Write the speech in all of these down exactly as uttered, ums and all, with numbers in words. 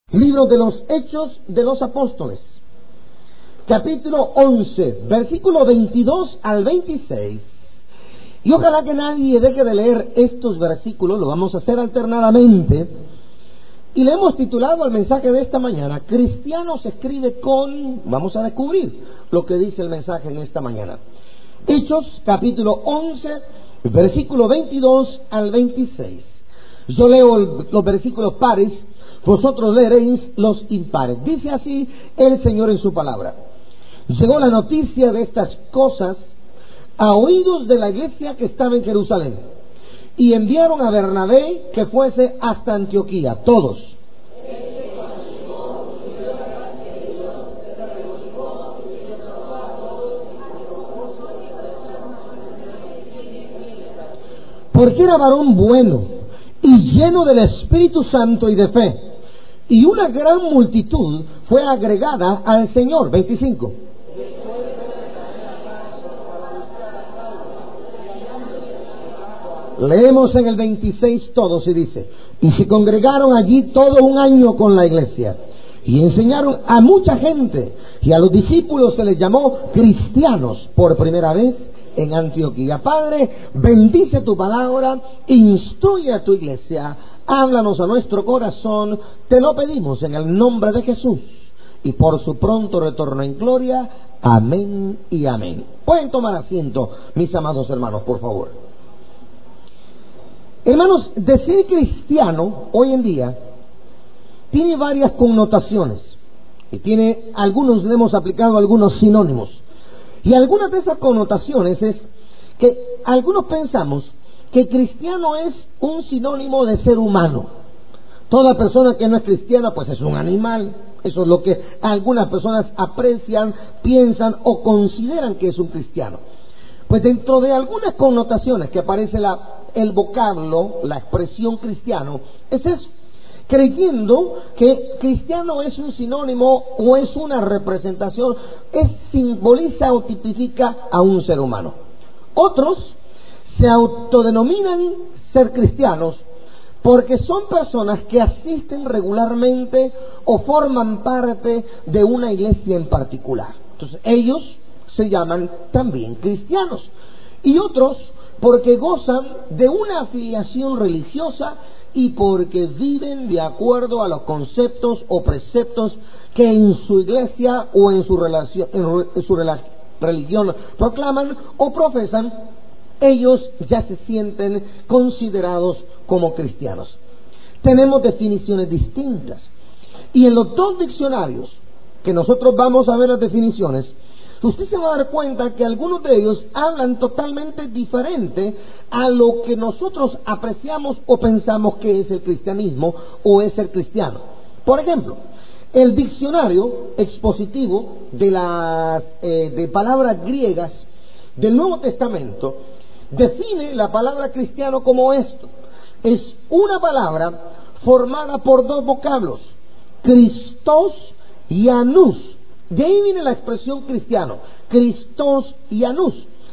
Libro de los Hechos de los Apóstoles, capítulo once, versículo veintidós al veintiséis. Y ojalá que nadie deje de leer estos versículos, lo vamos a hacer alternadamente. Y le hemos titulado al mensaje de esta mañana, Cristiano se escribe con... Vamos a descubrir lo que dice el mensaje en esta mañana. Hechos, capítulo once, versículo veintidós al veintiséis. Yo leo el, los versículos pares, vosotros leeréis los impares. Dice así el Señor en su palabra. Llegó la noticia de estas cosas a oídos de la iglesia que estaba en Jerusalén, y enviaron a Bernabé que fuese hasta Antioquía, todos. Porque era varón bueno y lleno del Espíritu Santo y de fe, y una gran multitud fue agregada al Señor. veinticinco. Leemos en el veintiséis todos y dice: y se congregaron allí todo un año con la iglesia, y enseñaron a mucha gente, y a los discípulos se les llamó cristianos por primera vez en Antioquía. Padre, bendice tu palabra, instruye a tu iglesia, háblanos a nuestro corazón, te lo pedimos en el nombre de Jesús, y por su pronto retorno en gloria. Amén y amén. Pueden tomar asiento, mis amados hermanos, por favor. Hermanos, decir cristiano hoy en día tiene varias connotaciones, y tiene, algunos le hemos aplicado algunos sinónimos, y algunas de esas connotaciones es que algunos pensamos que cristiano es un sinónimo de ser humano. Toda persona que no es cristiana pues es un animal. Eso es lo que algunas personas aprecian, piensan o consideran que es un cristiano. Pues dentro de algunas connotaciones que aparece la el vocablo, la expresión cristiano, es eso, creyendo que cristiano es un sinónimo o es una representación, es simboliza o tipifica a un ser humano. Otros se autodenominan ser cristianos porque son personas que asisten regularmente o forman parte de una iglesia en particular. Entonces ellos se llaman también cristianos. Y otros porque gozan de una afiliación religiosa y porque viven de acuerdo a los conceptos o preceptos que en su iglesia o en su, relación, en su religión proclaman o profesan. Ellos ya se sienten considerados como cristianos. Tenemos definiciones distintas, y en los dos diccionarios que nosotros vamos a ver las definiciones, usted se va a dar cuenta que algunos de ellos hablan totalmente diferente a lo que nosotros apreciamos o pensamos que es el cristianismo o es el cristiano. Por ejemplo, el diccionario expositivo de las eh, de palabras griegas del Nuevo Testamento define la palabra cristiano como esto: es una palabra formada por dos vocablos, Christos y anus. De ahí viene la expresión cristiano, Christos y anus.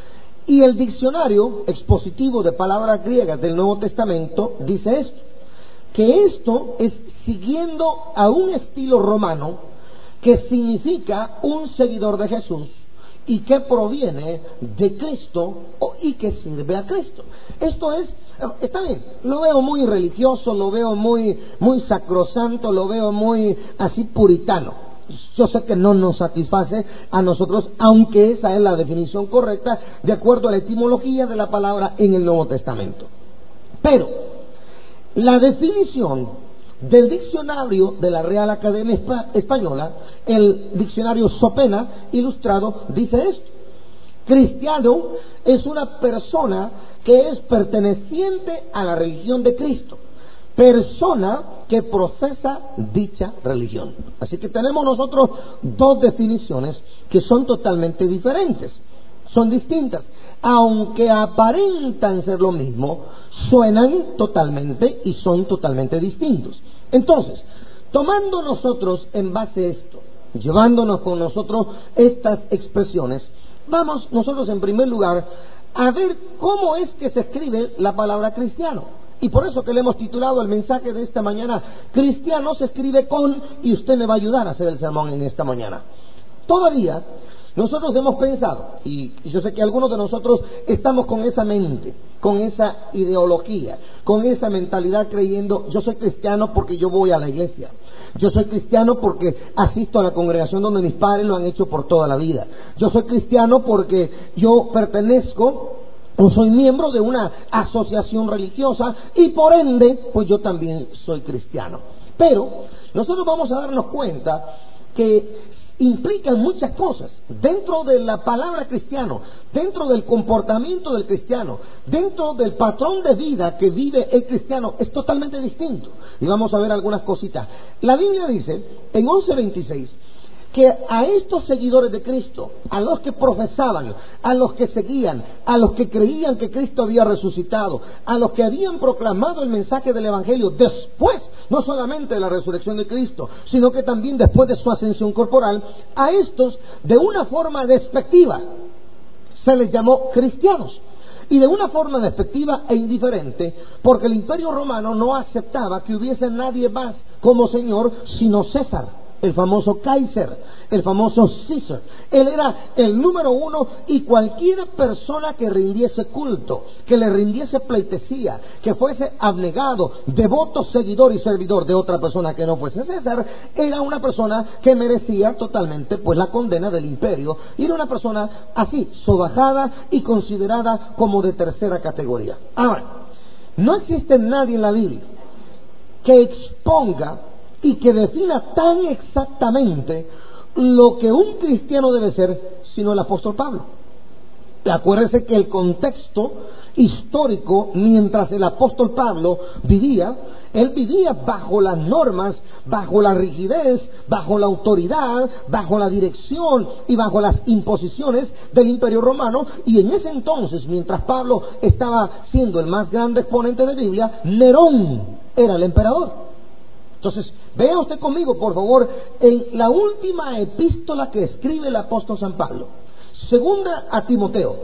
Y el diccionario expositivo de palabras griegas del Nuevo Testamento dice esto, que esto es siguiendo a un estilo romano que significa un seguidor de Jesús y que proviene de Cristo y que sirve a Cristo. Esto es, está bien, lo veo muy religioso, lo veo muy, muy sacrosanto, lo veo muy así puritano. Yo sé que no nos satisface a nosotros, aunque esa es la definición correcta de acuerdo a la etimología de la palabra en el Nuevo Testamento. Pero la definición del diccionario de la Real Academia Española, el diccionario Sopena Ilustrado, dice esto: cristiano es una persona que es perteneciente a la religión de Cristo, persona que profesa dicha religión. Así que tenemos nosotros dos definiciones que son totalmente diferentes, son distintas, aunque aparentan ser lo mismo, suenan totalmente y son totalmente distintos. Entonces, tomando nosotros en base a esto, llevándonos con nosotros estas expresiones, vamos nosotros en primer lugar a ver cómo es que se escribe la palabra cristiano. Y por eso que le hemos titulado el mensaje de esta mañana, Cristiano se escribe con, y usted me va a ayudar a hacer el sermón en esta mañana. Todavía nosotros hemos pensado, y yo sé que algunos de nosotros estamos con esa mente, con esa ideología, con esa mentalidad creyendo, yo soy cristiano porque yo voy a la iglesia. Yo soy cristiano porque asisto a la congregación donde mis padres lo han hecho por toda la vida. Yo soy cristiano porque yo pertenezco o soy miembro de una asociación religiosa y por ende, pues yo también soy cristiano. Pero nosotros vamos a darnos cuenta que implican muchas cosas dentro de la palabra cristiano, dentro del comportamiento del cristiano, dentro del patrón de vida que vive el cristiano, es totalmente distinto. Y vamos a ver algunas cositas. La Biblia dice en once veintiséis que a estos seguidores de Cristo, a los que profesaban, a los que seguían, a los que creían que Cristo había resucitado, a los que habían proclamado el mensaje del Evangelio después, no solamente de la resurrección de Cristo, sino que también después de su ascensión corporal, a estos, de una forma despectiva, se les llamó cristianos. Y de una forma despectiva e indiferente, porque el Imperio Romano no aceptaba que hubiese nadie más como Señor sino César, el famoso Kaiser, el famoso César. Él era el número uno y cualquier persona que rindiese culto, que le rindiese pleitesía, que fuese abnegado, devoto, seguidor y servidor de otra persona que no fuese César, era una persona que merecía totalmente pues la condena del imperio, y era una persona así, sobajada y considerada como de tercera categoría. Ahora, no existe nadie en la Biblia que exponga y que defina tan exactamente lo que un cristiano debe ser, sino el apóstol Pablo. Acuérdese que el contexto histórico, mientras el apóstol Pablo vivía, él vivía bajo las normas, bajo la rigidez, bajo la autoridad, bajo la dirección y bajo las imposiciones del Imperio Romano. Y en ese entonces, mientras Pablo estaba siendo el más grande exponente de Biblia, Nerón era el emperador. Entonces, vea usted conmigo, por favor, en la última epístola que escribe el apóstol San Pablo, segunda a Timoteo.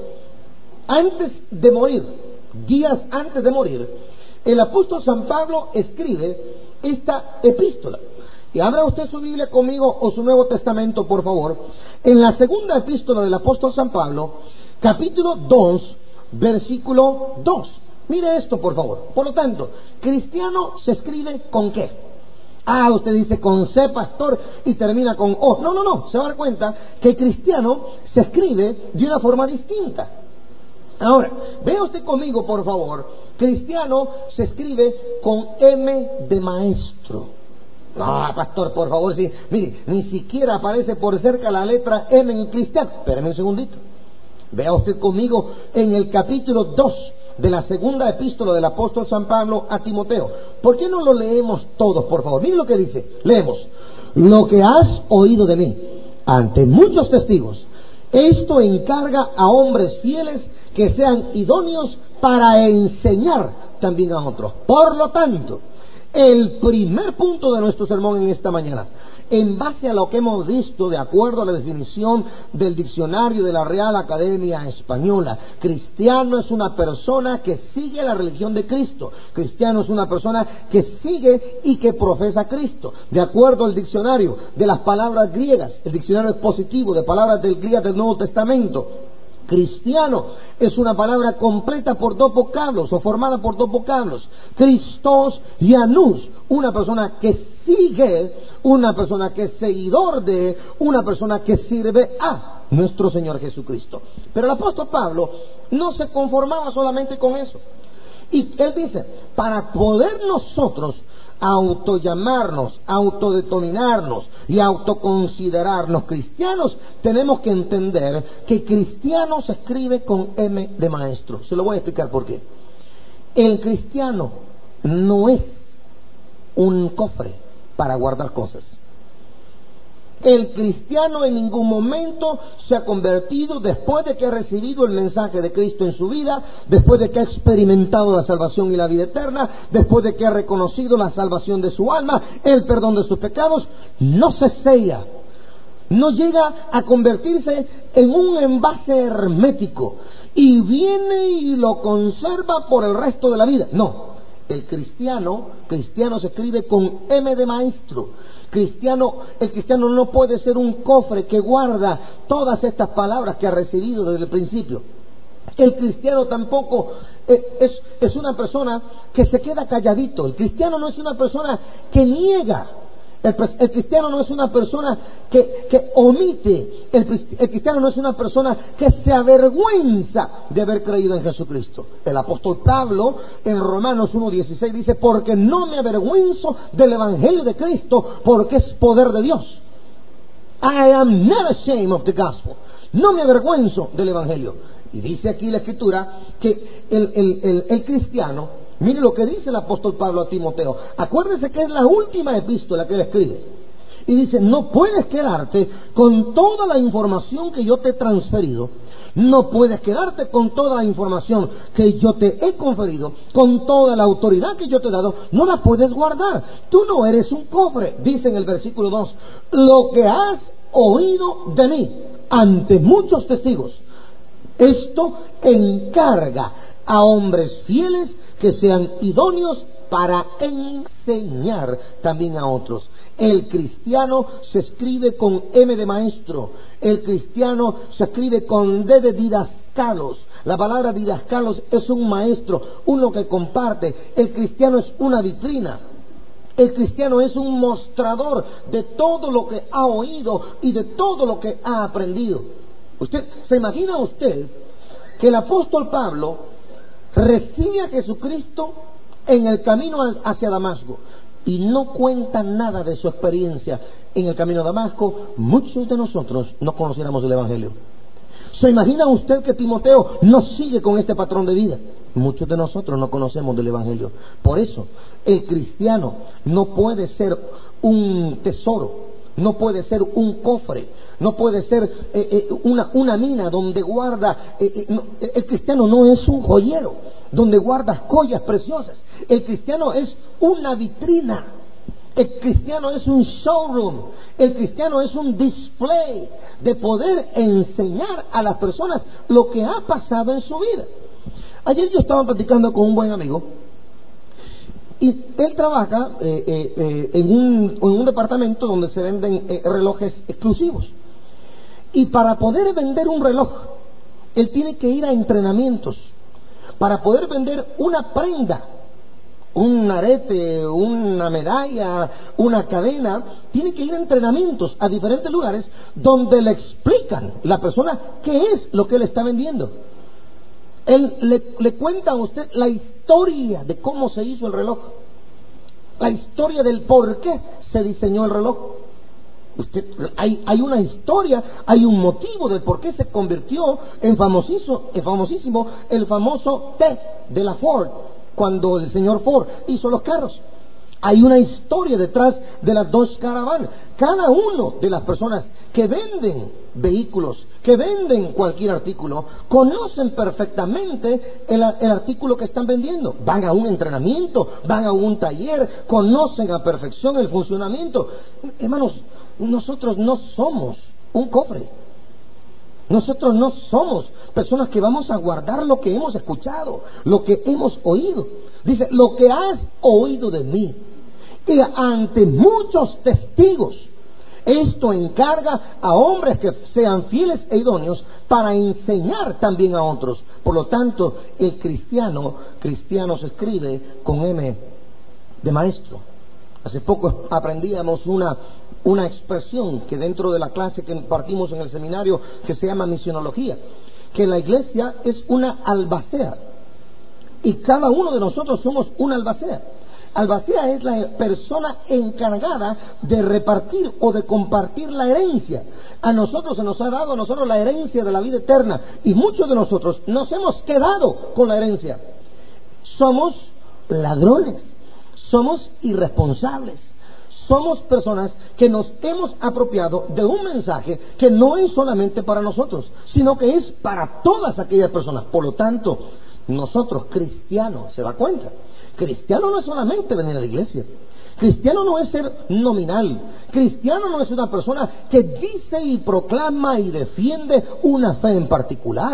Antes de morir, días antes de morir, el apóstol San Pablo escribe esta epístola. Y abra usted su Biblia conmigo o su Nuevo Testamento, por favor, en la segunda epístola del apóstol San Pablo, capítulo dos, versículo dos. Mire esto, por favor. Por lo tanto, cristiano se escribe ¿con qué? Ah, usted dice con C, pastor, y termina con O. No, no, no. Se va a dar cuenta que cristiano se escribe de una forma distinta. Ahora, vea usted conmigo, por favor. Cristiano se escribe con M de maestro. No, pastor, por favor, sí. Mire, ni siquiera aparece por cerca la letra M en cristiano. Espéreme un segundito. Vea usted conmigo en el capítulo dos de la segunda epístola del apóstol San Pablo a Timoteo. ¿Por qué no lo leemos todos, por favor? Miren lo que dice. Leemos. Lo que has oído de mí ante muchos testigos, esto encarga a hombres fieles que sean idóneos para enseñar también a otros. Por lo tanto, el primer punto de nuestro sermón en esta mañana, en base a lo que hemos visto, de acuerdo a la definición del diccionario de la Real Academia Española, cristiano es una persona que sigue la religión de Cristo. Cristiano es una persona que sigue y que profesa a Cristo. De acuerdo al diccionario de las palabras griegas, el diccionario expositivo de palabras del griegas del Nuevo Testamento, cristiano es una palabra completa por dos vocablos o formada por dos vocablos, Christos y Anus, una persona que sigue, una persona que es seguidor de, una persona que sirve a nuestro Señor Jesucristo. Pero el apóstol Pablo no se conformaba solamente con eso. Y él dice, para poder nosotros autollamarnos, autodeterminarnos y autoconsiderarnos cristianos, tenemos que entender que cristiano se escribe con M de maestro. Se lo voy a explicar por qué. El cristiano no es un cofre para guardar cosas. El cristiano en ningún momento se ha convertido, después de que ha recibido el mensaje de Cristo en su vida, después de que ha experimentado la salvación y la vida eterna, después de que ha reconocido la salvación de su alma, el perdón de sus pecados, no se sella, no llega a convertirse en un envase hermético y viene y lo conserva por el resto de la vida. No, El cristiano, cristiano se escribe con M de maestro. Cristiano, el cristiano no puede ser un cofre que guarda todas estas palabras que ha recibido desde el principio. El cristiano tampoco es, es una persona que se queda calladito. El cristiano no es una persona que niega. El, el cristiano no es una persona que, que omite. El, el cristiano no es una persona que se avergüenza de haber creído en Jesucristo. El apóstol Pablo en Romanos uno dieciséis dice: porque no me avergüenzo del evangelio de Cristo, porque es poder de Dios. I am not ashamed of the gospel. No me avergüenzo del evangelio. Y dice aquí la escritura que el, el, el, el cristiano, mire lo que dice el apóstol Pablo a Timoteo. Acuérdese que es la última epístola que él escribe. Y dice: no puedes quedarte con toda la información que yo te he transferido. No puedes quedarte con toda la información que yo te he conferido, con toda la autoridad que yo te he dado. No la puedes guardar. Tú no eres un cofre. Dice en el versículo dos: lo que has oído de mí ante muchos testigos, esto encarga a hombres fieles que sean idóneos para enseñar también a otros. El cristiano se escribe con M de maestro. El cristiano se escribe con D de didascalos. La palabra didascalos es un maestro, uno que comparte. El cristiano es una vitrina. El cristiano es un mostrador de todo lo que ha oído y de todo lo que ha aprendido. Usted, ¿se imagina usted que el apóstol Pablo recibe a Jesucristo en el camino hacia Damasco y no cuenta nada de su experiencia en el camino a Damasco? Muchos de nosotros no conociéramos el evangelio. ¿Se imagina usted que Timoteo no sigue con este patrón de vida? Muchos de nosotros no conocemos del evangelio. Por eso, el cristiano no puede ser un tesoro, no puede ser un cofre, no puede ser eh, eh, una, una mina donde guarda. Eh, eh, no, el cristiano no es un joyero donde guarda joyas preciosas. El cristiano es una vitrina. El cristiano es un showroom. El cristiano es un display de poder enseñar a las personas lo que ha pasado en su vida. Ayer yo estaba platicando con un buen amigo. Y él trabaja eh, eh, eh, en, un, en un departamento donde se venden eh, relojes exclusivos. Y para poder vender un reloj, él tiene que ir a entrenamientos. Para poder vender una prenda, un arete, una medalla, una cadena, tiene que ir a entrenamientos a diferentes lugares donde le explican la persona qué es lo que él está vendiendo. Él le, le cuenta a usted la historia de cómo se hizo el reloj, la historia del por qué se diseñó el reloj. Usted, hay, hay una historia, hay un motivo del por qué se convirtió en famosísimo, en famosísimo el famoso T de la Ford, cuando el señor Ford hizo los carros. Hay una historia detrás de las dos caravanas. Cada uno de las personas que venden vehículos, que venden cualquier artículo, conocen perfectamente el, el artículo que están vendiendo. Van a un entrenamiento, van a un taller, conocen a perfección el funcionamiento. Hermanos, nosotros no somos un cofre. Nosotros no somos personas que vamos a guardar lo que hemos escuchado, lo que hemos oído. Dice: lo que has oído de mí, y ante muchos testigos, esto encarga a hombres que sean fieles e idóneos para enseñar también a otros. Por lo tanto, el cristiano, cristiano se escribe con M de maestro. Hace poco aprendíamos una una expresión que dentro de la clase que impartimos en el seminario, que se llama misionología, que la iglesia es una albacea y cada uno de nosotros somos una albacea. Albacea es la persona encargada de repartir o de compartir la herencia. A nosotros se nos ha dado a nosotros la herencia de la vida eterna, y muchos de nosotros nos hemos quedado con la herencia. Somos ladrones, somos irresponsables, somos personas que nos hemos apropiado de un mensaje que no es solamente para nosotros, sino que es para todas aquellas personas. Por lo tanto, nosotros cristianos, ¿se da cuenta? Cristiano no es solamente venir a la iglesia. Cristiano no es ser nominal. Cristiano no es una persona que dice y proclama y defiende una fe en particular.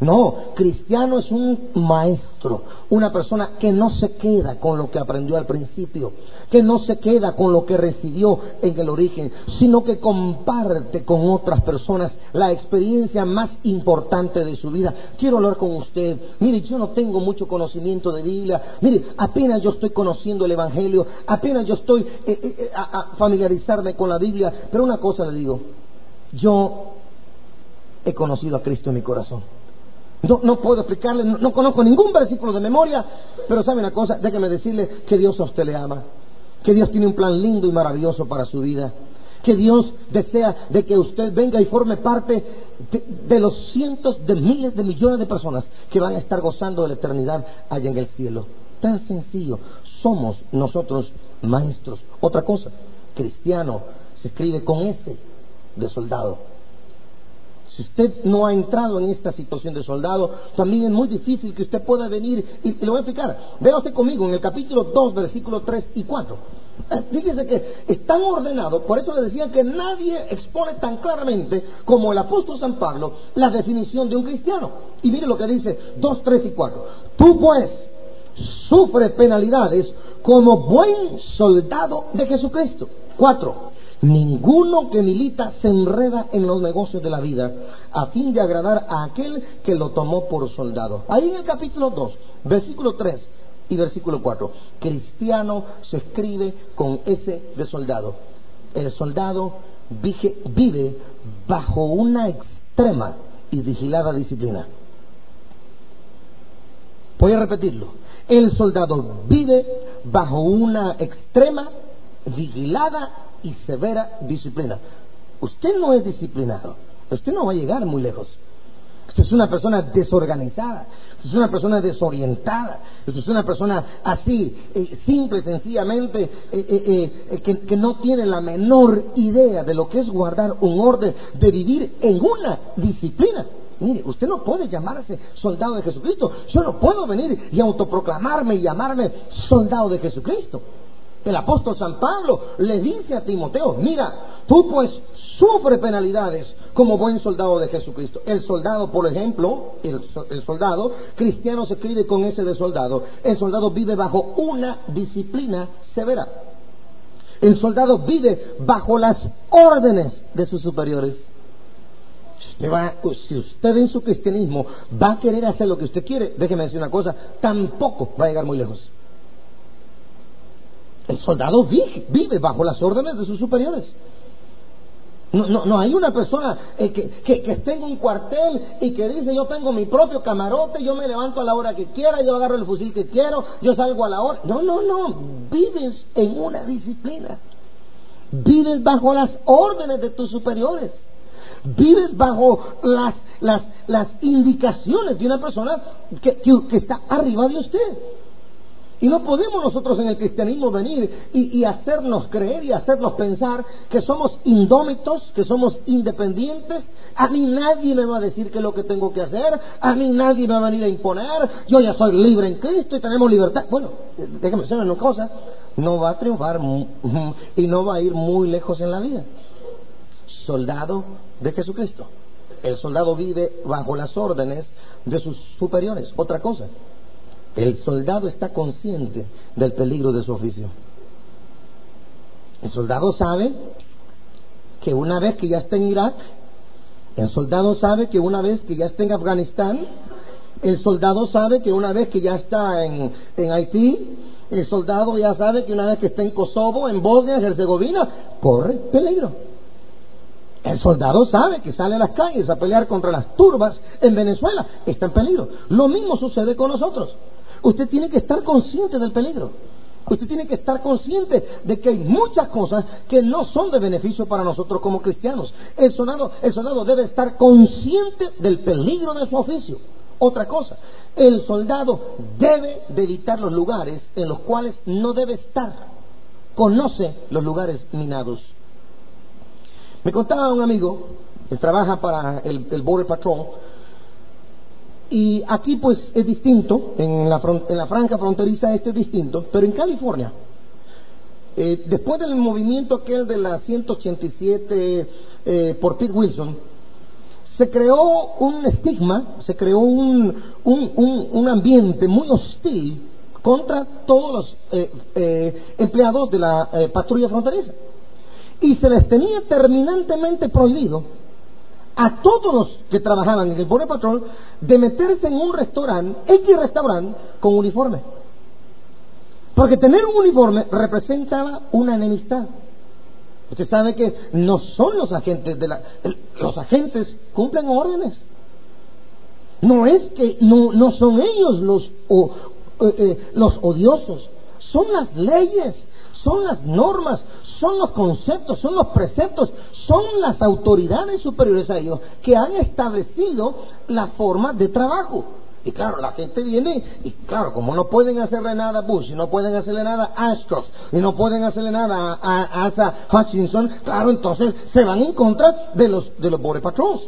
No, cristiano es un maestro, una persona que no se queda con lo que aprendió al principio, que no se queda con lo que recibió en el origen, sino que comparte con otras personas la experiencia más importante de su vida. Quiero hablar con usted. Mire, yo no tengo mucho conocimiento de Biblia. Mire, apenas yo estoy conociendo el Evangelio, apenas yo estoy eh, eh, a, a familiarizarme con la Biblia. Pero una cosa le digo, yo he conocido a Cristo en mi corazón. No, no puedo explicarle, no, no conozco ningún versículo de memoria, pero sabe una cosa, déjeme decirle que Dios a usted le ama, que Dios tiene un plan lindo y maravilloso para su vida, que Dios desea de que usted venga y forme parte de, de los cientos de miles de millones de personas que van a estar gozando de la eternidad allá en el cielo. Tan sencillo, somos nosotros maestros. Otra cosa, cristiano se escribe con S de soldado. Si usted no ha entrado en esta situación de soldado, también es muy difícil que usted pueda venir, y, y le voy a explicar. Vea usted conmigo en el capítulo dos, versículos tres y cuatro. Eh, fíjese que están ordenados, por eso le decía que nadie expone tan claramente como el apóstol San Pablo la definición de un cristiano. Y mire lo que dice dos, tres y cuatro. Tú pues sufres penalidades como buen soldado de Jesucristo. Cuatro. Ninguno que milita se enreda en los negocios de la vida a fin de agradar a aquel que lo tomó por soldado. Ahí en el capítulo dos, versículo tres y versículo cuatro, cristiano se escribe con S de soldado. El soldado vive bajo una extrema y vigilada disciplina. Voy a repetirlo. El soldado vive bajo una extrema, vigilada y severa disciplina. Usted no es disciplinado, usted no va a llegar muy lejos. Usted es una persona desorganizada, usted es una persona desorientada, usted es una persona así, eh, simple, sencillamente, eh, eh, eh, que, que no tiene la menor idea de lo que es guardar un orden, de vivir en una disciplina. Mire, usted no puede llamarse soldado de Jesucristo. Yo no puedo venir y autoproclamarme y llamarme soldado de Jesucristo. El apóstol San Pablo le dice a Timoteo, mira, tú pues sufre penalidades como buen soldado de Jesucristo. El soldado, por ejemplo, el, el soldado cristiano se escribe con ese de soldado. El soldado vive bajo una disciplina severa. El soldado vive bajo las órdenes de sus superiores. Si usted, va, si usted en su cristianismo va a querer hacer lo que usted quiere, déjeme decir una cosa, tampoco va a llegar muy lejos. El soldado vive, vive bajo las órdenes de sus superiores. No, no, no hay una persona eh, que, que, que esté en un cuartel y que dice, yo tengo mi propio camarote, yo me levanto a la hora que quiera, yo agarro el fusil que quiero, yo salgo a la hora. No, no, no. Vives en una disciplina. Vives bajo las órdenes de tus superiores. Vives bajo las, las, las indicaciones de una persona que, que, que está arriba de usted. Y no podemos nosotros en el cristianismo venir y, y hacernos creer y hacernos pensar que somos indómitos, que somos independientes. A mí nadie me va a decir qué es lo que tengo que hacer, a mí nadie me va a venir a imponer, yo ya soy libre en Cristo y tenemos libertad. Bueno, déjame decirle una cosa, no va a triunfar y no va a ir muy lejos en la vida. Soldado de Jesucristo. El soldado vive bajo las órdenes de sus superiores. Otra cosa, el soldado está consciente del peligro de su oficio. El soldado sabe que una vez que ya está en Irak, el soldado sabe que una vez que ya está en Afganistán, el soldado sabe que una vez que ya está en, en Haití, el soldado ya sabe que una vez que está en Kosovo, en Bosnia, en Herzegovina, corre peligro. El soldado sabe que sale a las calles a pelear contra las turbas en Venezuela, está en peligro. Lo mismo sucede con nosotros. Usted tiene que estar consciente del peligro. Usted tiene que estar consciente de que hay muchas cosas que no son de beneficio para nosotros como cristianos. El soldado, el soldado debe estar consciente del peligro de su oficio. Otra cosa, el soldado debe de evitar los lugares en los cuales no debe estar. Conoce los lugares minados. Me contaba un amigo que trabaja para el, el Border Patrol. Y aquí pues es distinto, en la, en la franja fronteriza este es distinto, pero en California, eh, después del movimiento aquel de la ciento ochenta y siete eh, por Pete Wilson, se creó un estigma, se creó un, un, un, un ambiente muy hostil contra todos los eh, eh, empleados de la eh, patrulla fronteriza. Y se les tenía terminantemente prohibido a todos los que trabajaban en el Border Patrol de meterse en un restaurante, X restaurante, con uniforme. Porque tener un uniforme representaba una enemistad. Usted sabe que no son los agentes de la... Los agentes cumplen órdenes. No es que... No, no son ellos los, o, eh, eh, los odiosos. Son las leyes, son las normas, son los conceptos, son los preceptos, son las autoridades superiores a ellos que han establecido la forma de trabajo. Y claro, la gente viene y claro, como no pueden hacerle nada a Bush, y no pueden hacerle nada a Ashcroft, y no pueden hacerle nada a, a Asa Hutchinson, claro, entonces se van en contra de los, de los Border Patrols.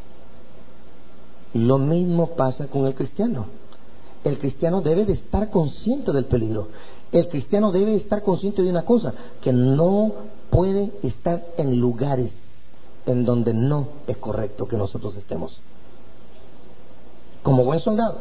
Lo mismo pasa con el cristiano. El cristiano debe de estar consciente del peligro. El cristiano debe de estar consciente de una cosa, que no puede estar en lugares en donde no es correcto que nosotros estemos. Como buen soldado.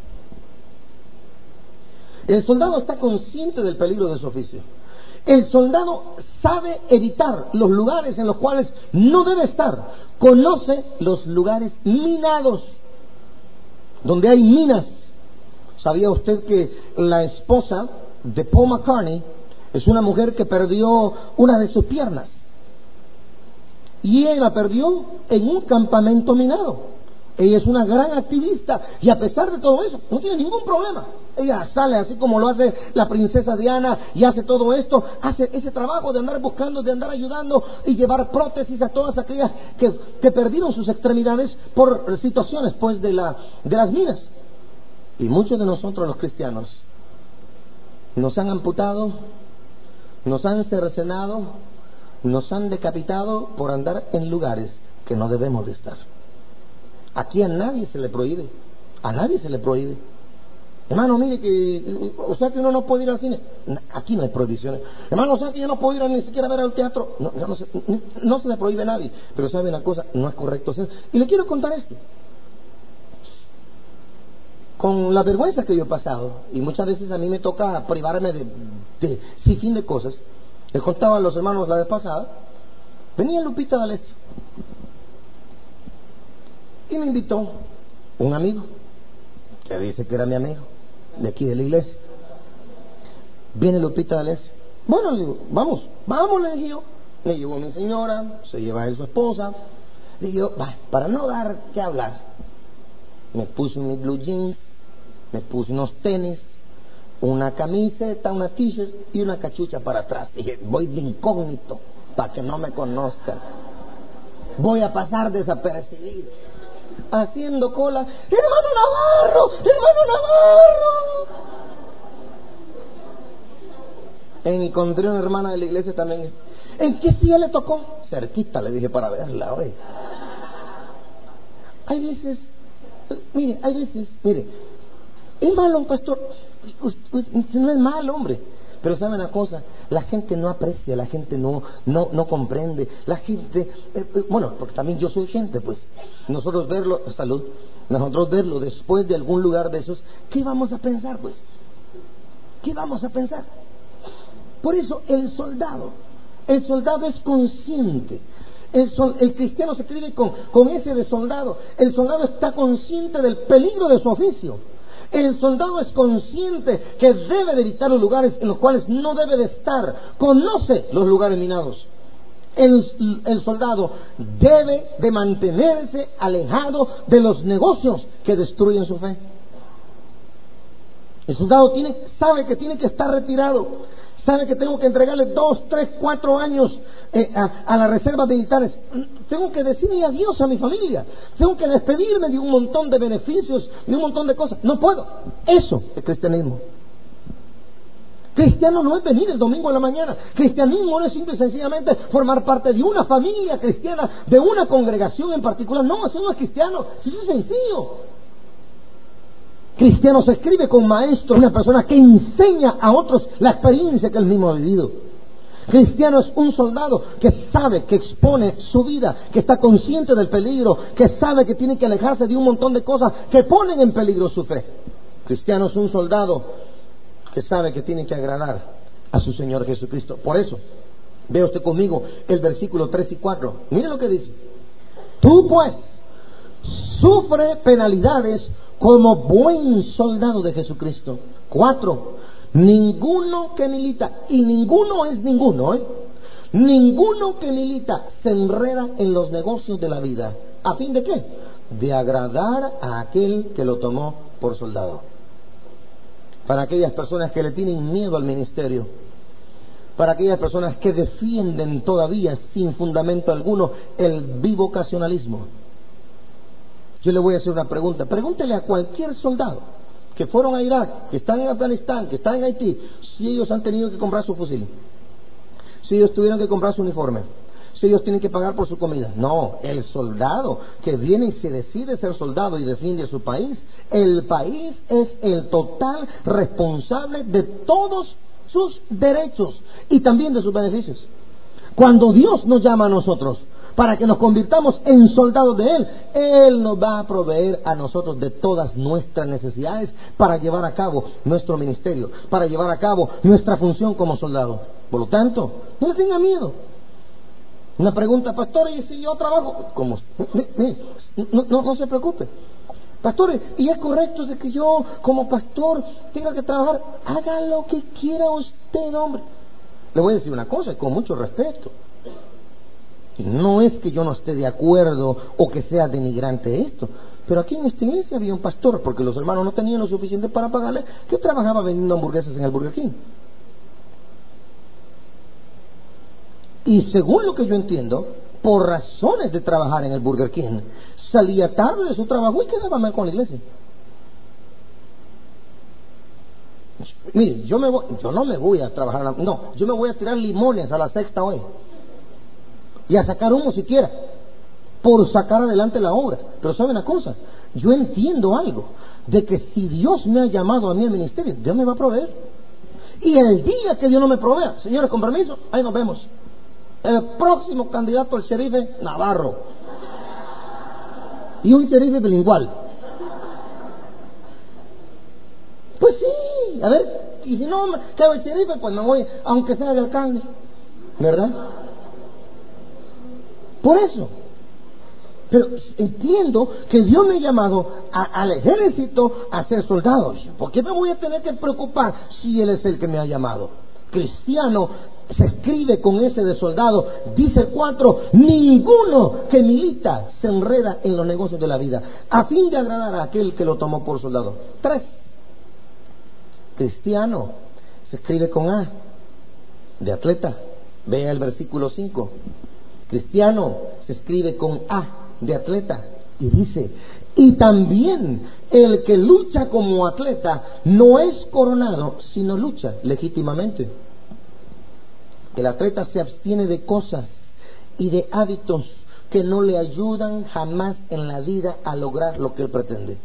El soldado está consciente del peligro de su oficio. El soldado sabe evitar los lugares en los cuales no debe estar. Conoce los lugares minados, donde hay minas. ¿Sabía usted que la esposa de Paul McCartney es una mujer que perdió una de sus piernas? Y ella la perdió en un campamento minado. Ella es una gran activista y a pesar de todo eso no tiene ningún problema. Ella sale así como lo hace la princesa Diana y hace todo esto, hace ese trabajo de andar buscando, de andar ayudando y llevar prótesis a todas aquellas que, que perdieron sus extremidades por situaciones pues de, la, de las minas. Y muchos de nosotros los cristianos nos han amputado, nos han cercenado, nos han decapitado por andar en lugares que no debemos de estar. Aquí a nadie se le prohíbe, a nadie se le prohíbe. Hermano, mire que, o sea que uno no puede ir al cine. Aquí no hay prohibiciones. Hermano, o sea que yo no puedo ir a, ni siquiera a ver al teatro. No, no, se, no se le prohíbe a nadie. Pero sabe una cosa, no es correcto hacer. Y le quiero contar esto. Con la vergüenza que yo he pasado, y muchas veces a mí me toca privarme de, de sin fin de cosas. Les contaba a los hermanos la vez pasada. Venía Lupita D'Alessio y me invitó un amigo que dice que era mi amigo de aquí de la iglesia. Viene Lupita D'Alessio. Bueno, le digo, vamos, vamos, le dije yo. Me llevó mi señora, se lleva a él su esposa. Le digo, va, para no dar que hablar, me puse mis blue jeans, me puse unos tenis, una camiseta, una t-shirt y una cachucha para atrás. Dije, voy de incógnito para que no me conozcan. Voy a pasar desapercibido. Haciendo cola, hermano Navarro, hermano Navarro. Encontré una hermana de la iglesia también. ¿En qué silla le tocó? Cerquita, le dije para verla hoy. Hay veces, mire, hay veces, mire, es malo, pastor, no es malo, hombre. Pero sabe una cosa, la gente no aprecia, la gente no no no comprende, la gente, eh, eh, bueno, porque también yo soy gente, pues, nosotros verlo, salud, nosotros verlo después de algún lugar de esos, ¿qué vamos a pensar, pues? ¿Qué vamos a pensar? Por eso el soldado, el soldado es consciente. El, sol, el cristiano se escribe con, con ese de soldado. El soldado está consciente del peligro de su oficio. El soldado es consciente que debe de evitar los lugares en los cuales no debe de estar. Conoce los lugares minados. El, el soldado debe de mantenerse alejado de los negocios que destruyen su fe. El soldado tiene, sabe que tiene que estar retirado. Sabe que tengo que entregarle dos, tres, cuatro años eh, a, a las reservas militares. Tengo que decirle adiós a mi familia. Tengo que despedirme de un montón de beneficios, de un montón de cosas. No puedo. Eso es cristianismo. Cristiano no es venir el domingo a la mañana. Cristianismo no es simple y sencillamente formar parte de una familia cristiana, de una congregación en particular. No, eso no es cristiano. Eso es sencillo. Cristiano se escribe con maestro, una persona que enseña a otros la experiencia que él mismo ha vivido. Cristiano es un soldado que sabe, que expone su vida, que está consciente del peligro, que sabe que tiene que alejarse de un montón de cosas que ponen en peligro su fe. Cristiano es un soldado que sabe que tiene que agradar a su Señor Jesucristo. Por eso, vea usted conmigo el versículo tres y cuatro. Mire lo que dice. Tú pues sufre penalidades como buen soldado de Jesucristo. Cuatro. Ninguno que milita, y ninguno es ninguno, ¿eh? Ninguno que milita se enreda en los negocios de la vida. ¿A fin de qué? De agradar a aquel que lo tomó por soldado. Para aquellas personas que le tienen miedo al ministerio, para aquellas personas que defienden todavía sin fundamento alguno el bivocacionalismo. Yo le voy a hacer una pregunta. Pregúntele a cualquier soldado que fueron a Irak, que están en Afganistán, que están en Haití, si ellos han tenido que comprar su fusil, si ellos tuvieron que comprar su uniforme, si ellos tienen que pagar por su comida. No, el soldado que viene y se decide ser soldado y defiende a su país, el país es el total responsable de todos sus derechos y también de sus beneficios. Cuando Dios nos llama a nosotros para que nos convirtamos en soldados de Él, Él nos va a proveer a nosotros de todas nuestras necesidades para llevar a cabo nuestro ministerio, para llevar a cabo nuestra función como soldado. Por lo tanto, no le tenga miedo. Una pregunta, pastor, ¿y si yo trabajo? ¿Cómo? No, no, no se preocupe. Pastor, ¿y es correcto de que yo como pastor tenga que trabajar? Haga lo que quiera usted, hombre. Le voy a decir una cosa, con mucho respeto. No es que yo no esté de acuerdo o que sea denigrante esto, pero aquí en esta iglesia había un pastor, porque los hermanos no tenían lo suficiente para pagarle, que trabajaba vendiendo hamburguesas en el Burger King. Y según lo que yo entiendo, por razones de trabajar en el Burger King, salía tarde de su trabajo y quedaba mal con la iglesia. Mire, yo, me voy, yo no me voy a trabajar, a la, no, yo me voy a tirar limones a la sexta hoy y a sacar humo siquiera por sacar adelante la obra. Pero sabe una cosa, yo entiendo algo, de que si Dios me ha llamado a mí al ministerio, Dios me va a proveer. Y el día que Dios no me provea, señores, con permiso, ahí nos vemos. El próximo candidato al sherife, Navarro, y un sherife bilingüal. Pues sí, a ver, y si no quedo el sherife, pues me voy, aunque sea de alcalde, ¿verdad? Por eso. Pero entiendo que Dios me ha llamado a, al ejército a ser soldado. ¿Por qué me voy a tener que preocupar si Él es el que me ha llamado? Cristiano se escribe con ese de soldado. Dice cuatro, ninguno que milita se enreda en los negocios de la vida, a fin de agradar a aquel que lo tomó por soldado. Tres, cristiano se escribe con A, de atleta. Vea el versículo cinco. Cristiano se escribe con A, de atleta, y dice, y también el que lucha como atleta no es coronado, sino lucha legítimamente. El atleta se abstiene de cosas y de hábitos que no le ayudan jamás en la vida a lograr lo que él pretende.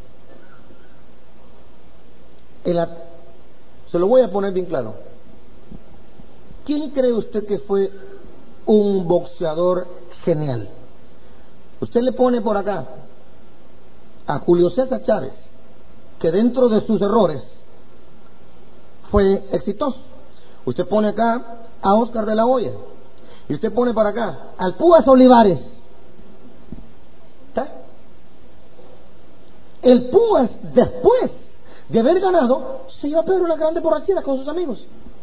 El at... Se lo voy a poner bien claro. ¿Quién cree usted que fue un boxeador genial? Usted le pone por acá a Julio César Chávez, que dentro de sus errores fue exitoso. Usted pone acá a Oscar de la Hoya, y usted pone para acá al Púas Olivares. ¿Está? El Púas, después de haber ganado, se iba a Pedro la Grande borrachera con sus amigos.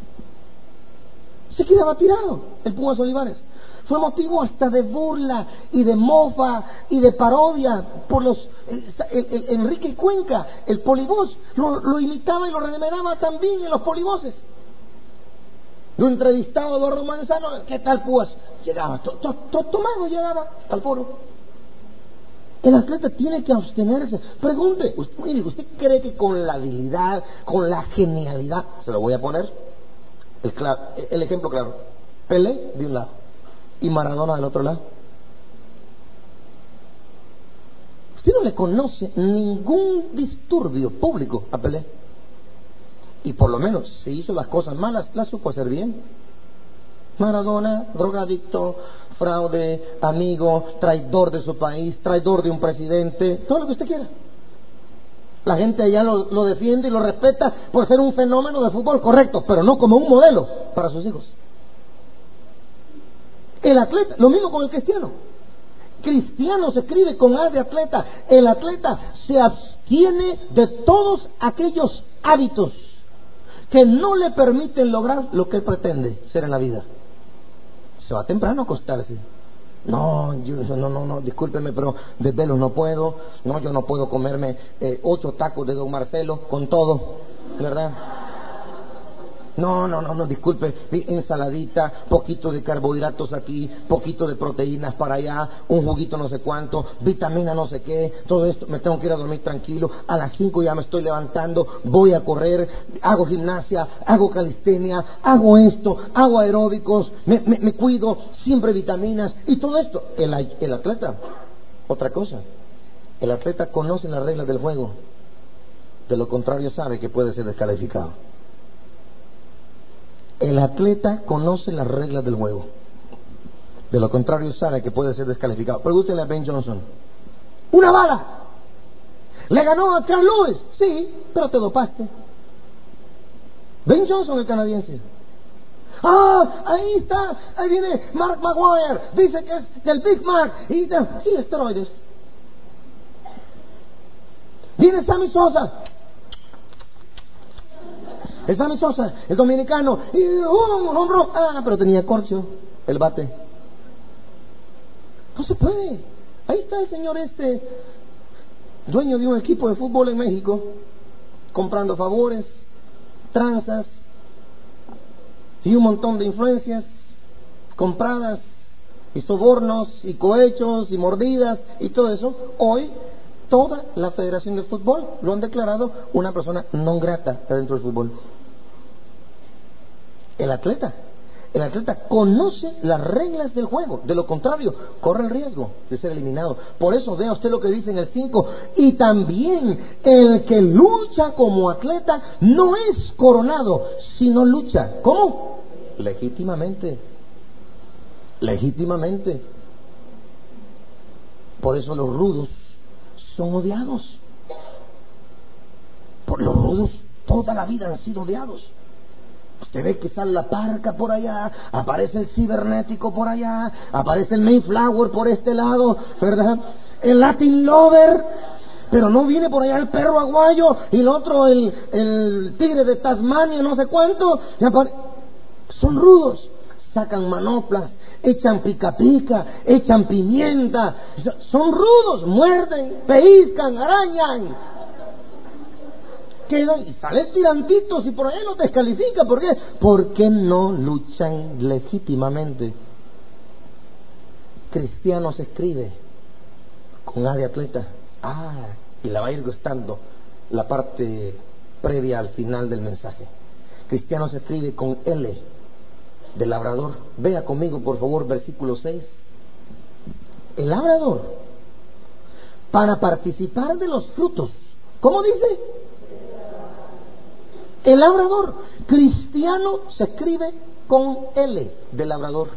Se quedaba tirado el Púas Olivares. Fue motivo hasta de burla y de mofa y de parodia por los el, el, el Enrique Cuenca, el polivoz, lo, lo imitaba y lo remedaba también en los polivoces. Lo entrevistaba a Eduardo Manzano, ¿qué tal Púas? Llegaba, todo to, to, tomado llegaba al foro. El atleta tiene que abstenerse. Pregunte, usted, mire, ¿usted cree que con la habilidad, con la genialidad, se lo voy a poner, el, el ejemplo claro, Pelé de un lado y Maradona del otro lado? Usted no le conoce ningún disturbio público a Pelé. Y por lo menos, si hizo las cosas malas, las supo hacer bien. Maradona, drogadicto, fraude, amigo, traidor de su país, traidor de un presidente, todo lo que usted quiera. La gente allá lo, lo defiende y lo respeta por ser un fenómeno de fútbol, correcto, pero no como un modelo para sus hijos. El atleta, lo mismo con el cristiano. Cristiano se escribe con A de atleta. El atleta se abstiene de todos aquellos hábitos que no le permiten lograr lo que él pretende ser en la vida. Se va temprano a acostarse. No, yo, no, no, no, discúlpeme, pero desvelo no puedo. No, yo no puedo comerme eh, ocho tacos de Don Marcelo con todo, ¿verdad? No, no, no, no, disculpe, ensaladita, poquito de carbohidratos aquí, poquito de proteínas para allá, un juguito no sé cuánto, vitamina no sé qué, todo esto, me tengo que ir a dormir tranquilo, a las cinco ya me estoy levantando, voy a correr, hago gimnasia, hago calistenia, hago esto, hago aeróbicos, me, me, me cuido, siempre vitaminas y todo esto. El, el atleta, otra cosa, el atleta conoce las reglas del juego, de lo contrario sabe que puede ser descalificado. El atleta conoce las reglas del juego. De lo contrario sabe que puede ser descalificado. Pregúntele a Ben Johnson. Una bala. ¿Le ganó a Carl Lewis? Sí, pero te dopaste. Ben Johnson, el canadiense. Ah, ahí está, ahí viene Mark Maguire. Dice que es del Big Mac. Y sí, esteroides. Viene Sammy Sosa. El Sammy Sosa, el dominicano, y uh, un hombro, ah, pero tenía corcho, el bate. No se puede. Ahí está el señor este, dueño de un equipo de fútbol en México, comprando favores, tranzas y un montón de influencias compradas y sobornos y cohechos y mordidas y todo eso. Hoy toda la Federación de Fútbol lo han declarado una persona non grata dentro del fútbol. El atleta, el atleta conoce las reglas del juego, de lo contrario, corre el riesgo de ser eliminado. Por eso vea usted lo que dice en el cinco, y también el que lucha como atleta no es coronado, sino lucha. ¿Cómo? Legítimamente, legítimamente. Por eso los rudos son odiados. Por los rudos toda la vida han sido odiados. Usted ve que sale la parca por allá, aparece el cibernético por allá, aparece el Mayflower por este lado, ¿verdad? El Latin Lover, pero no viene por allá el perro aguayo y el otro el, el tigre de Tasmania, no sé cuánto. Son rudos, sacan manoplas, echan pica pica, echan pimienta, son rudos, muerden, pellizcan, arañan. Quedan y salen tirantitos y por ahí los descalifica. ¿Por qué? Porque no luchan legítimamente. Cristiano se escribe con A de atleta. Ah, y la va a ir gustando la parte previa al final del mensaje. Cristiano se escribe con L de labrador. Vea conmigo por favor versículo seis. El labrador, para participar de los frutos, ¿cómo dice? El labrador cristiano se escribe con L de labrador.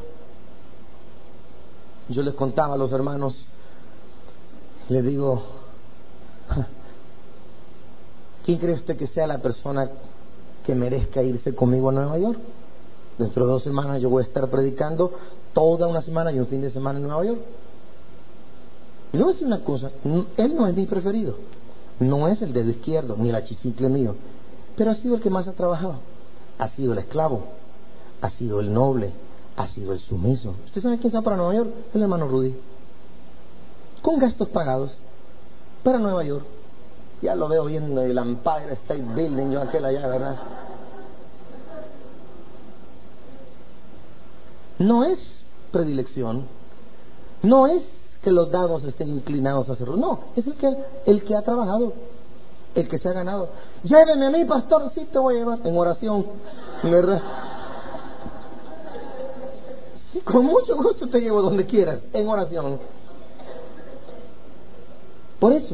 Yo les contaba a los hermanos, les digo, ¿quién cree usted que sea la persona que merezca irse conmigo a Nueva York? Dentro de dos semanas yo voy a estar predicando toda una semana y un fin de semana en Nueva York. Y le voy a decir una cosa, él no es mi preferido, no es el dedo izquierdo ni el achichicle mío, pero ha sido el que más ha trabajado. Ha sido el esclavo, ha sido el noble, ha sido el sumiso. ¿Usted sabe quién está para Nueva York? El hermano Rudy, con gastos pagados para Nueva York. Ya lo veo viendo el Empire State Building, yo aquel allá, ¿verdad? No es predilección, no es que los dados estén inclinados a hacerlo, no, es el que, el que ha trabajado, el que se ha ganado. Lléveme a mí, pastor, sí te voy a llevar, en oración, ¿verdad? Sí, con mucho gusto te llevo donde quieras, en oración. Por eso,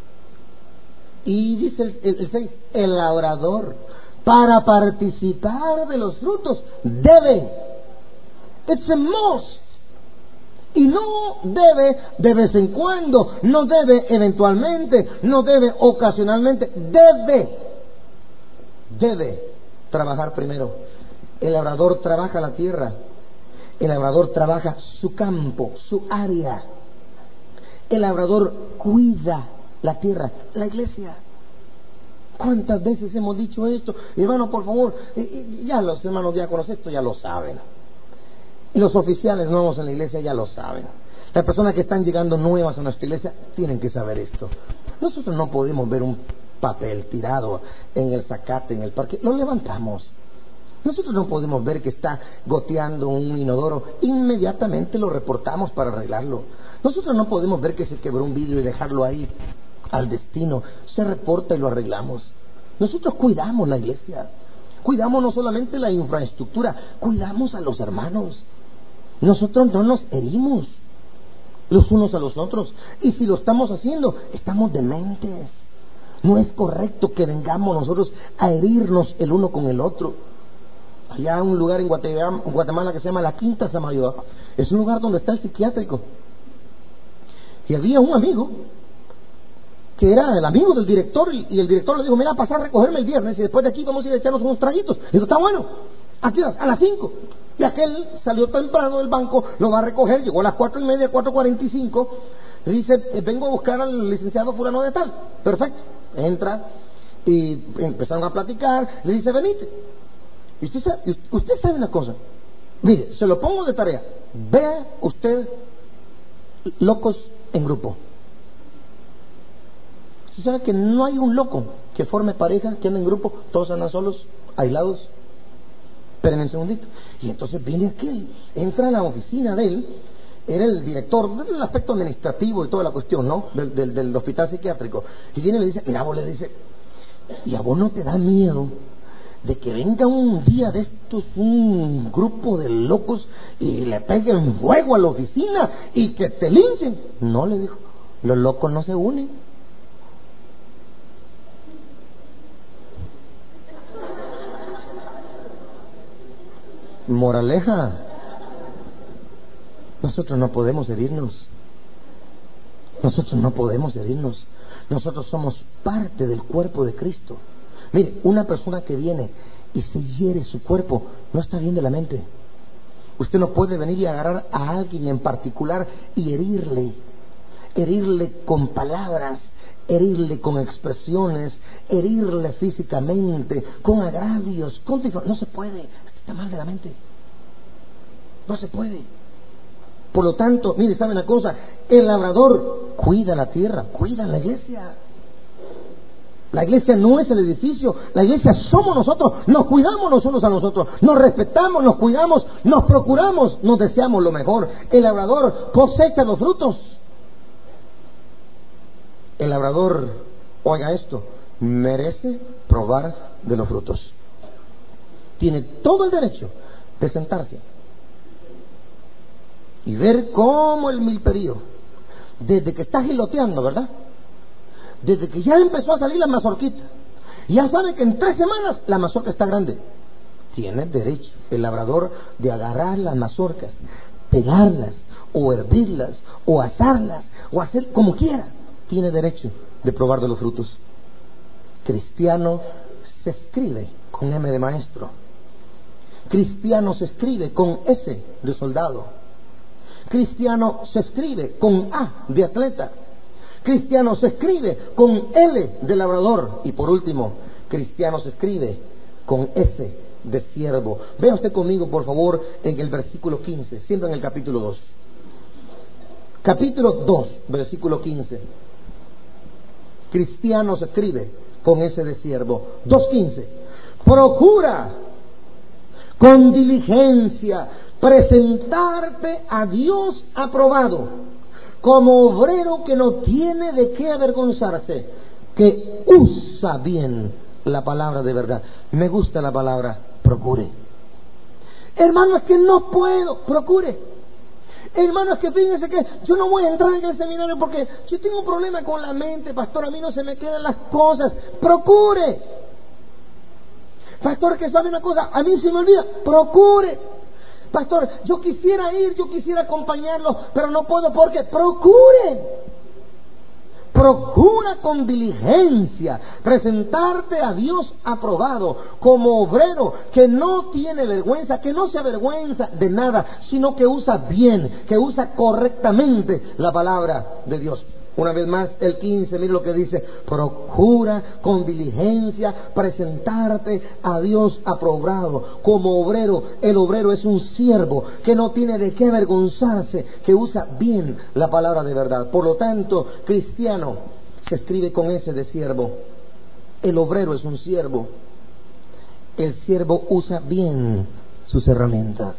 y dice el, el, el seis, el labrador, para participar de los frutos, debe It's a must. Y no debe de vez en cuando, no debe eventualmente, no debe ocasionalmente, debe, debe trabajar primero. El labrador trabaja la tierra, el labrador trabaja su campo, su área. El labrador cuida la tierra, la iglesia. ¿Cuántas veces hemos dicho esto? Hermano, por favor, ya los hermanos diáconos esto ya lo saben. Y los oficiales nuevos en la iglesia ya lo saben. Las personas que están llegando nuevas a nuestra iglesia tienen que saber esto. Nosotros no podemos ver un papel tirado en el zacate, en el parque, lo levantamos. Nosotros no podemos ver que está goteando un inodoro, inmediatamente lo reportamos para arreglarlo. Nosotros no podemos ver que se quebró un vidrio y dejarlo ahí al destino, se reporta y lo arreglamos. Nosotros cuidamos la iglesia, cuidamos no solamente la infraestructura, cuidamos a los hermanos. Nosotros no nos herimos los unos a los otros, y si lo estamos haciendo, estamos dementes. No es correcto que vengamos nosotros a herirnos el uno con el otro. Allá hay un lugar en Guatemala, en Guatemala que se llama la Quinta Samayoa. Es un lugar donde está el psiquiátrico. Y había un amigo que era el amigo del director, y el director le dijo: mira, pasar a recogerme el viernes y después de aquí vamos a ir a echarnos unos traguitos. Le dijo: está bueno, ¿a qué horas? A las cinco. Y aquel salió temprano del banco, lo va a recoger, llegó a las cuatro y media, cuatro cuarenta y cinco. Le dice: vengo a buscar al licenciado fulano de tal. Perfecto. Entra y empezaron a platicar. Le dice: venite. Y usted sabe, usted sabe una cosa, mire, se lo pongo de tarea. Vea usted locos en grupo. Usted sabe que no hay un loco que forme pareja, que ande en grupo, todos andan solos, aislados. Espérenme un segundito. Y entonces viene aquel, entra a la oficina de él, era el director del aspecto administrativo y toda la cuestión, ¿no? Del, del, del hospital psiquiátrico. Y viene y le dice: mira, vos, le dice, ¿y a vos no te da miedo de que venga un día de estos un grupo de locos y le peguen fuego a la oficina y que te linchen? No, le dijo, los locos no se unen. Moraleja, nosotros no podemos herirnos. Nosotros no podemos herirnos. Nosotros somos parte del cuerpo de Cristo. Mire, una persona que viene y se hiere su cuerpo no está bien de la mente. Usted no puede venir y agarrar a alguien en particular y herirle, herirle con palabras, herirle con expresiones, herirle físicamente, con agravios, con dif- no se puede. Está mal de la mente. No se puede. Por lo tanto, mire, ¿sabe una cosa? El labrador cuida la tierra, cuida la iglesia. La iglesia no es el edificio, la iglesia somos nosotros. Nos cuidamos los unos a nosotros, nos respetamos, nos cuidamos, nos procuramos, nos deseamos lo mejor. El labrador cosecha los frutos. El labrador, oiga esto, merece probar de los frutos. Tiene todo el derecho de sentarse y ver cómo el milperío, desde que está giloteando, ¿verdad? Desde que ya empezó a salir la mazorquita, ya sabe que en tres semanas la mazorca está grande. Tiene derecho el labrador de agarrar las mazorcas, pegarlas, o hervirlas, o asarlas, o hacer como quiera. Tiene derecho de probar de los frutos. Cristiano se escribe con M de maestro. Cristiano se escribe con S de soldado. Cristiano se escribe con A de atleta. Cristiano se escribe con L de labrador. Y por último, cristiano se escribe con S de siervo. Vea usted conmigo, por favor, en el versículo quince, siempre en el capítulo dos. Capítulo dos, versículo quince. Cristiano se escribe con S de siervo. dos quince. Procura con diligencia presentarte a Dios aprobado, como obrero que no tiene de qué avergonzarse, que usa bien la palabra de verdad. Me gusta la palabra procure. Hermano, es que no puedo, procure. Hermano, es que fíjense que yo no voy a entrar en el seminario porque yo tengo un problema con la mente, pastor, a mí no se me quedan las cosas. Procure. Pastor, que sabe una cosa, a mí se me olvida, procure. pastor, yo quisiera ir, yo quisiera acompañarlo, pero no puedo porque procure. Procura con diligencia presentarte a Dios aprobado como obrero que no tiene vergüenza, que no se avergüenza de nada, sino que usa bien, que usa correctamente la palabra de Dios. Una vez más, el quince, mire lo que dice: procura con diligencia presentarte a Dios aprobado como obrero. El obrero es un siervo que no tiene de qué avergonzarse, que usa bien la palabra de verdad. Por lo tanto, cristiano se escribe con ese de siervo. El obrero es un siervo. El siervo usa bien sus herramientas.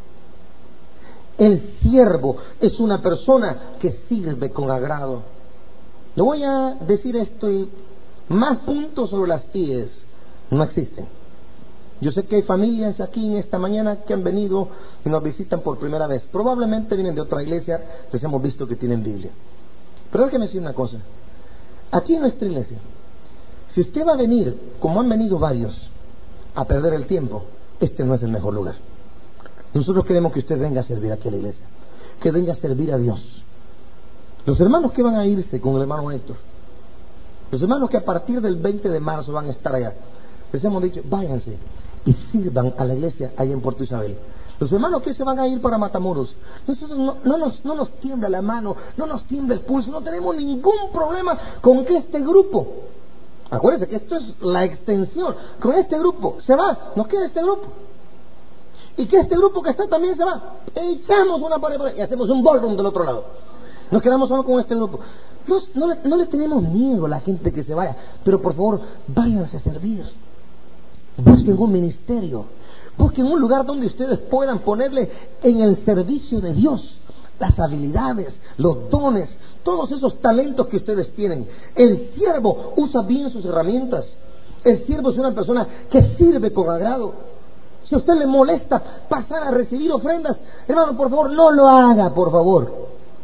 El siervo es una persona que sirve con agrado. Le voy a decir esto, y más puntos sobre las íes no existen. Yo sé que hay familias aquí en esta mañana que han venido y nos visitan por primera vez. Probablemente vienen de otra iglesia, les hemos visto que tienen Biblia. Pero déjeme decir una cosa. Aquí en nuestra iglesia, si usted va a venir, como han venido varios, a perder el tiempo, este no es el mejor lugar. Nosotros queremos que usted venga a servir aquí a la iglesia, que venga a servir a Dios. Los hermanos que van a irse con el hermano Héctor, los hermanos que a partir del veinte de marzo van a estar allá, les hemos dicho, váyanse y sirvan a la iglesia allá en Puerto Isabel. Los hermanos que se van a ir para Matamoros, nosotros no, no, nos, no nos tiembla la mano, no nos tiembla el pulso, no tenemos ningún problema con que este grupo, acuérdense que esto es la extensión, con este grupo se va, nos queda este grupo. Y que este grupo que está también se va. Echamos una pared y hacemos un ballroom del otro lado. Nos quedamos solo con este grupo. No, no, le, no le tenemos miedo a la gente que se vaya, pero por favor, váyanse a servir. Busquen un ministerio. Busquen un lugar donde ustedes puedan ponerle en el servicio de Dios las habilidades, los dones, todos esos talentos que ustedes tienen. El siervo usa bien sus herramientas. El siervo es una persona que sirve con agrado. Si a usted le molesta pasar a recibir ofrendas, hermano, por favor, no lo haga, por favor.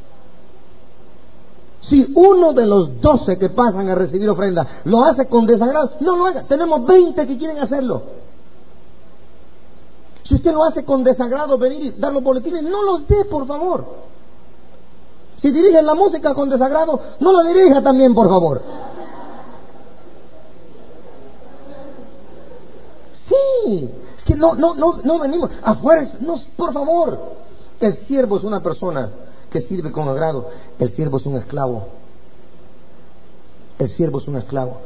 Si uno de los doce que pasan a recibir ofrendas lo hace con desagrado, no lo haga. Tenemos veinte que quieren hacerlo. Si usted lo hace con desagrado, venir y dar los boletines, no los dé, por favor. Si dirige la música con desagrado, no la dirija también, por favor. Sí. Que no, no, no, no venimos afuera, no, por favor. El siervo es una persona que sirve con agrado. El siervo es un esclavo. El siervo es un esclavo.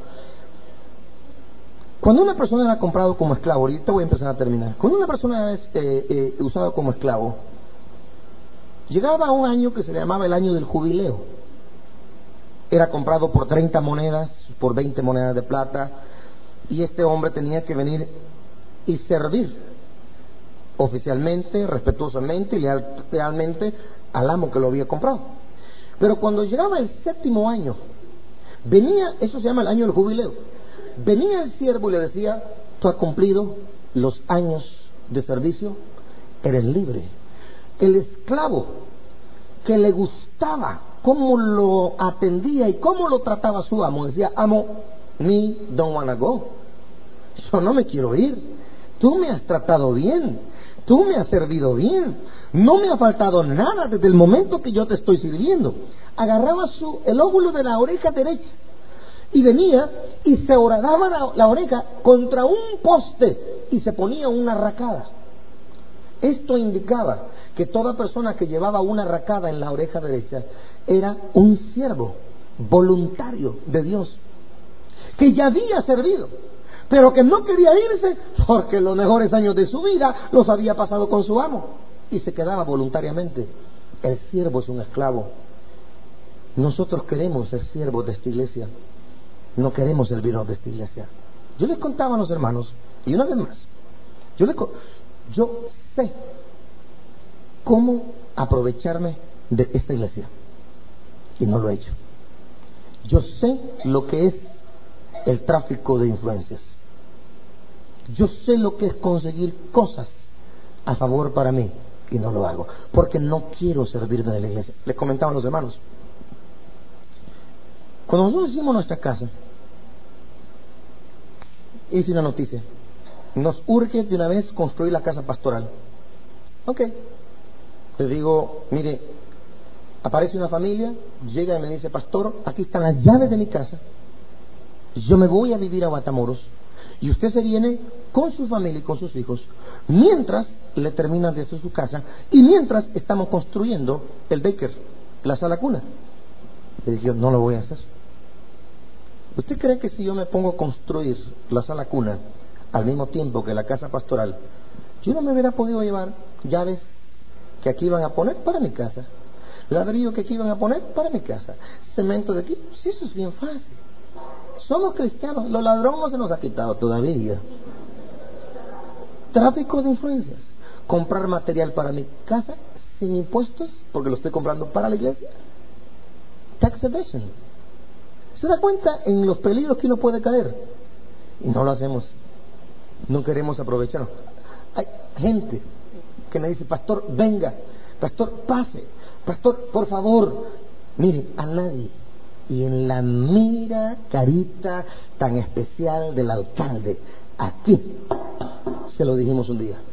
Cuando una persona era comprado como esclavo, ahorita voy a empezar a terminar. Cuando una persona es eh, eh, usada como esclavo, llegaba un año que se le llamaba el año del jubileo. Era comprado por treinta monedas, por veinte monedas de plata, y este hombre tenía que venir y servir oficialmente, respetuosamente y leal, lealmente al amo que lo había comprado. Pero cuando llegaba el séptimo año, venía, eso se llama el año del jubileo, venía el siervo y le decía: tú has cumplido los años de servicio, eres libre. El esclavo que le gustaba cómo lo atendía y cómo lo trataba su amo, decía: amo, me don't wanna go, yo no me quiero ir. Tú me has tratado bien, tú me has servido bien, no me ha faltado nada desde el momento que yo te estoy sirviendo. Agarraba su, el óvulo de la oreja derecha y venía y se horadaba la, la oreja contra un poste y se ponía una racada. Esto indicaba que toda persona que llevaba una racada en la oreja derecha era un siervo voluntario de Dios, que ya había servido, pero que no quería irse porque los mejores años de su vida los había pasado con su amo y se quedaba voluntariamente. El siervo es un esclavo. Nosotros queremos ser siervos de esta iglesia, no queremos servirnos de esta iglesia. Yo les contaba a los hermanos, y una vez más, yo, les, yo sé cómo aprovecharme de esta iglesia y no lo he hecho. Yo sé lo que es el tráfico de influencias. Yo sé lo que es conseguir cosas a favor para mí y no lo hago porque no quiero servirme de la iglesia. Les comentaban los hermanos, cuando nosotros hicimos nuestra casa, hice una noticia: nos urge de una vez construir la casa pastoral. Ok. Le digo, mire, aparece una familia, llega y me dice, pastor, aquí están las llaves de mi casa, yo me voy a vivir a Matamoros y usted se viene con su familia y con sus hijos mientras le terminan de hacer su casa y mientras estamos construyendo el daycare, la sala cuna. Le dije, no lo voy a hacer. ¿Usted cree que si yo me pongo a construir la sala cuna al mismo tiempo que la casa pastoral, yo no me hubiera podido llevar llaves que aquí iban a poner para mi casa, ladrillo que aquí iban a poner para mi casa, cemento de aquí? Sí, eso es bien fácil. Somos cristianos, los ladrones no se nos ha quitado todavía. Tráfico de influencias, comprar material para mi casa sin impuestos porque lo estoy comprando para la iglesia. Tax evasion. ¿Se da cuenta en los peligros que uno puede caer? Y no lo hacemos. No queremos aprovecharnos. Hay gente que me dice, pastor, venga, pastor, pase, pastor, por favor. Mire, a nadie. Y en la mira carita tan especial del alcalde, aquí se lo dijimos un día.